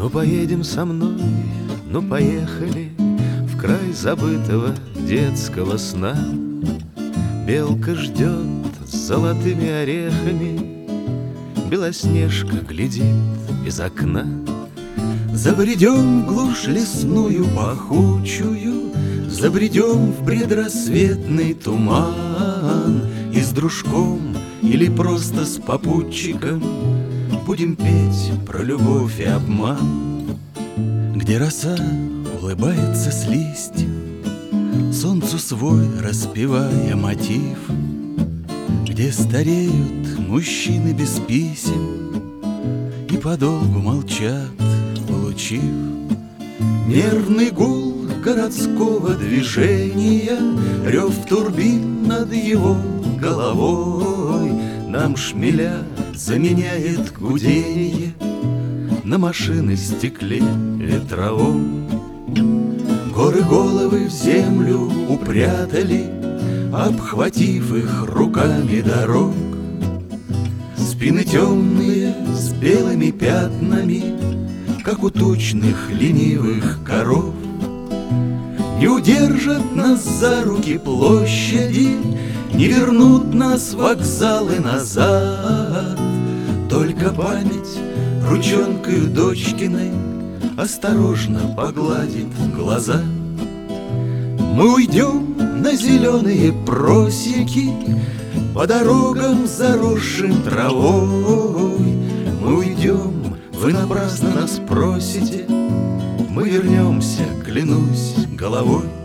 Ну поедем со мной, ну поехали в край забытого детского сна. Белка ждет с золотыми орехами, Белоснежка глядит из окна. Забредем в глушь лесную пахучую, Забредем в предрассветный туман, И с дружком или просто с попутчиком Будем петь про любовь и обман. Где роса улыбается с листьев, Солнцу свой распевая мотив, Где стареют мужчины без писем И подолгу молчат, получив нервный гул городского движения, Рев турбин над его головой. Нам шмеля заменяет гудение На машины стекле ветровом. Горы головы в землю упрятали, Обхватив их руками дорог. Спины темные с белыми пятнами, Как у тучных ленивых коров. Не удержат нас за руки площади, Не вернут нас вокзалы назад. Только память ручонкою дочкиной Осторожно погладит глаза. Мы уйдем на зеленые просеки, По дорогам, заросшим травой. Мы уйдем, вы напрасно нас просите, Мы вернемся, клянусь головой.